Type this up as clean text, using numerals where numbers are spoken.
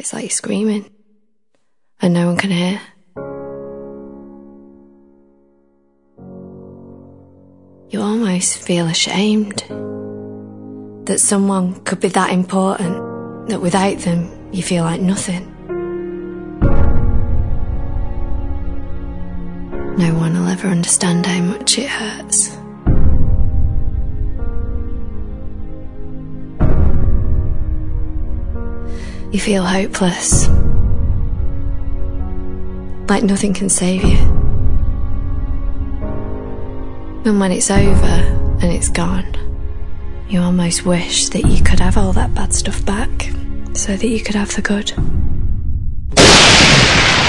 It's like you're screaming and no one can hear. You almost feel ashamed that someone could be that important, that without them you feel like nothing. No one will ever understand how much it hurts. You feel hopeless, like nothing can save you. And when it's over and it's gone, you almost wish that you could have all that bad stuff back so that you could have the good.